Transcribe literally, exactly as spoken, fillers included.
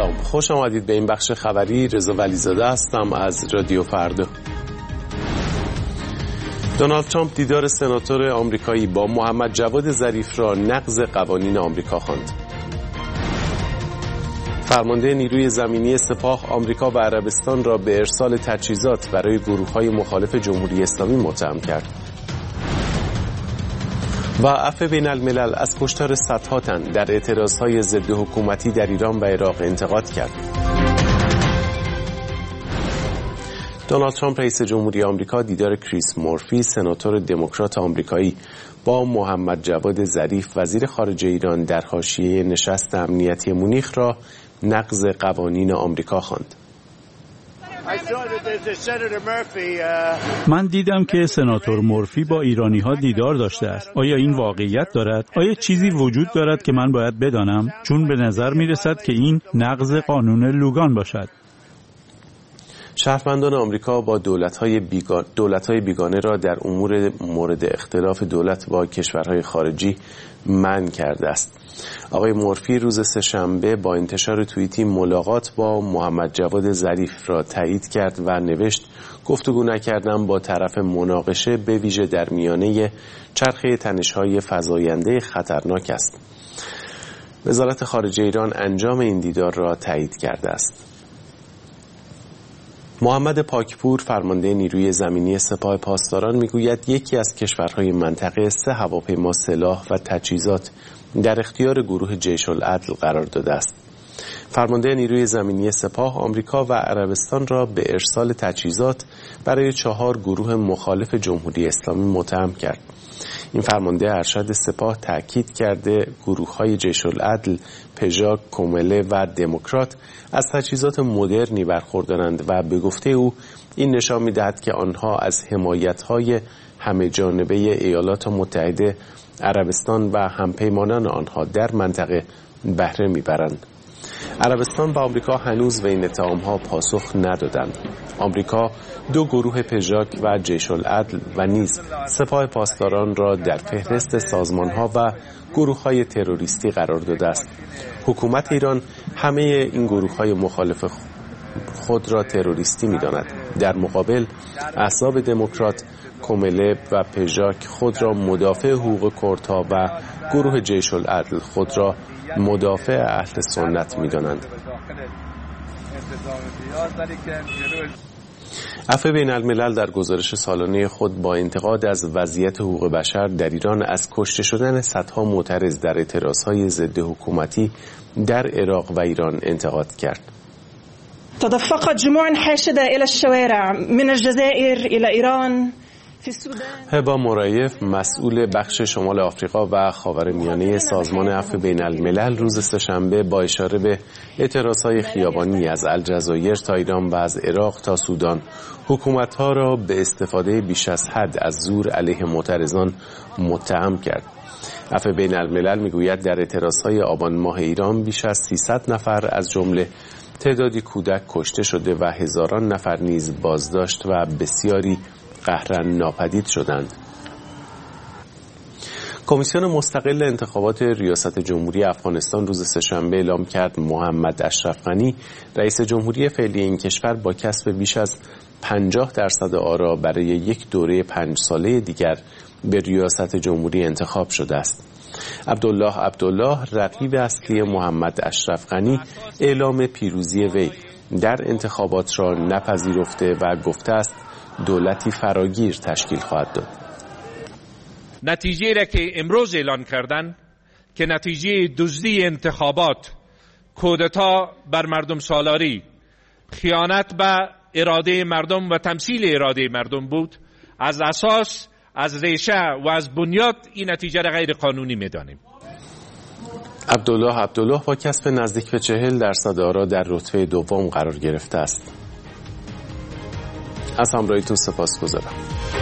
سلام، خوش آمدید به این بخش خبری. رضا ولیزاده هستم از رادیو فردا. دونالد ترامپ دیدار سناتور آمریکایی با محمد جواد ظریف را نقض قوانین آمریکا خواند. فرمانده نیروی زمینی سپاه آمریکا و عربستان را به ارسال تجهیزات برای گروه‌های مخالف جمهوری اسلامی متهم کرد. و عفو بین الملل از کشتار صدها تن در اعتراضهای ضد حکومتی در ایران و عراق انتقاد کرد. دونالد ترامپ رئیس جمهوری آمریکا دیدار کریس مورفی سناتور دموکرات آمریکایی با محمد جواد ظریف وزیر خارجه ایران در حاشیه نشست امنیتی مونیخ را نقض قوانین آمریکا خواند. من دیدم که سناتور مورفی با ایرانی ها دیدار داشته است. آیا این واقعیت دارد؟ آیا چیزی وجود دارد که من باید بدانم؟ چون به نظر می رسد که این نقض قانون لوگان باشد. شهروندان آمریکا با دولت‌های بیگانه دولت‌های بیگانه را در امور مورد اختلاف دولت با کشورهای خارجی منع کرده است. آقای مورفی روز سه‌شنبه با انتشار توییتی ملاقات با محمد جواد ظریف را تایید کرد و نوشت گفتگو نکردن با طرف مناقشه به ویژه در میانه چرخه تنش‌های فزاینده خطرناک است. وزارت خارجه ایران انجام این دیدار را تایید کرده است. محمد پاکپور فرمانده نیروی زمینی سپاه پاسداران میگوید یکی از کشورهای منطقه سه هواپیما سلاح و تجهیزات در اختیار گروه جیش العدل قرار داده است. فرمانده نیروی زمینی سپاه آمریکا و عربستان را به ارسال تجهیزات برای چهار گروه مخالف جمهوری اسلامی متهم کرد. این فرمانده ارشد سپاه تاکید کرده گروه‌های جیش العدل، پژاک، کومله و دموکرات از تجهیزات مدرنی برخوردارند و به گفته او این نشان می‌دهد که آنها از حمایت‌های همه جانبه ایالات متحده، عربستان و همپیمانان آنها در منطقه بهره می‌برند. عربستان و آمریکا هنوز به این اتهام‌ها پاسخ ندادند. آمریکا دو گروه پژاک و جیش العدل و نیز سپاه پاسداران را در فهرست سازمان‌ها و گروه‌های تروریستی قرار داده است. حکومت ایران همه این گروه‌های مخالف خود را تروریستی می‌داند. در مقابل احزاب دموکرات، کومله و پژاک خود را مدافع حقوق کردها و گروه جیش العدل خود را مدافع اهل سنت می‌دانند. عفو بین الملل در گزارش سالانه خود با انتقاد از وضعیت حقوق بشر در ایران از کشته شدن صدها معترض در اعتراضهای ضد حکومتی در عراق و ایران انتقاد کرد. تدفقت جموع حاشدة إلى الشوارع من الجزائر إلى إيران. هبا مرایف مسئول بخش شمال آفریقا و خاورمیانه سازمان عفو بین الملل روز سه‌شنبه با اشاره به اعتراضهای خیابانی از الجزایر تا ایران و از عراق تا سودان حکومت‌ها را به استفاده بیش از حد از زور علیه معترضان متهم کرد. عفو بین الملل میگوید در اعتراضهای آبان ماه ایران بیش از سیصد نفر از جمله تعدادی کودک کشته شده و هزاران نفر نیز بازداشت و بسیاری قهراً ناپدید شدند. کمیسیون مستقل انتخابات ریاست جمهوری افغانستان روز سه‌شنبه اعلام کرد محمد اشرف غنی رئیس جمهوری فعلی این کشور با کسب بیش از پنجاه درصد آرا برای یک دوره پنج ساله دیگر به ریاست جمهوری انتخاب شده است. عبدالله عبدالله رقیب اصلی محمد اشرف غنی اعلام پیروزی وی در انتخابات را نپذیرفته و گفته است دولتی فراگیر تشکیل خواهد داد. نتیجه را که امروز اعلان کردن که نتیجه دزدی انتخابات، کودتا بر مردم سالاری، خیانت به اراده مردم و تمثیل اراده مردم بود، از اساس، از ریشه و از بنیاد این نتیجه را غیر قانونی می‌دانیم. عبدالله عبدالله با کسب نزدیک به چهل درصد آرا در رتبه دوم قرار گرفته است. از همراهیتون سپاسگزارم.